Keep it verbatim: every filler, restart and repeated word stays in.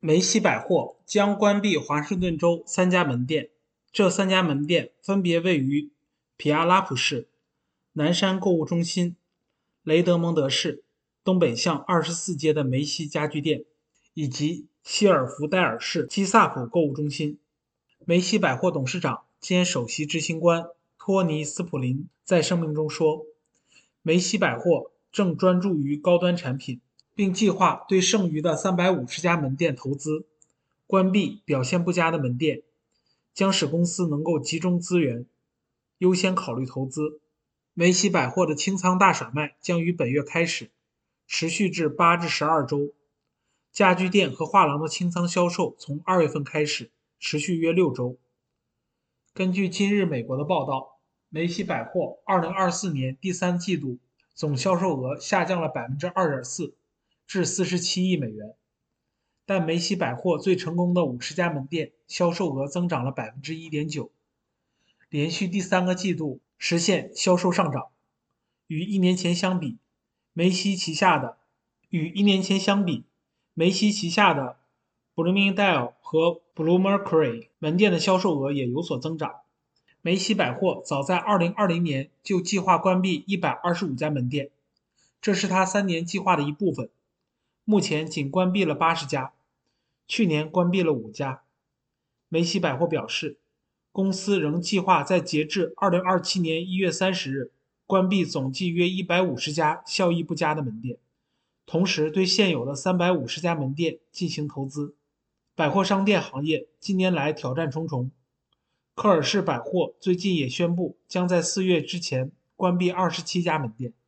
梅西百货将关闭华盛顿州三家门店，这三家门店分别位于皮阿拉普市、南山购物中心、雷德蒙德市东北向二十四街的梅西家居店，以及希尔福代尔市基萨普购物中心。梅西百货董事长兼首席执行官托尼·斯普林在声明中说：梅西百货正专注于高端产品，并计划对剩余的三百五十家门店投资。关闭表现不佳的门店，将使公司能够集中资源，优先考虑投资。梅西百货的清仓大甩卖将于本月开始，持续至八至十二周。家居店和画廊的清仓销售从二月份开始，持续约六周。根据今日美国的报道，梅西百货二零二四年第三季度总销售额下降了 百分之二点四 至四十七亿美元，但梅西百货最成功的五十家门店销售额增长了 百分之一点九， 连续第三个季度实现销售上涨。与一年前相比，梅西旗下的与一年前相比，梅西旗下的 Bloomingdale 和 Bluemercury 门店的销售额也有所增长。梅西百货早在二零二零年就计划关闭一百二十五家门店，这是他三年计划的一部分。目前仅关闭了八十家，去年关闭了五家。梅西百货表示，公司仍计划在截至二零二七年一月三十日关闭总计约一百五十家效益不佳的门店，同时对现有的三百五十家门店进行投资。百货商店行业近年来挑战重重，科尔氏百货最近也宣布将在四月之前关闭二十七家门店。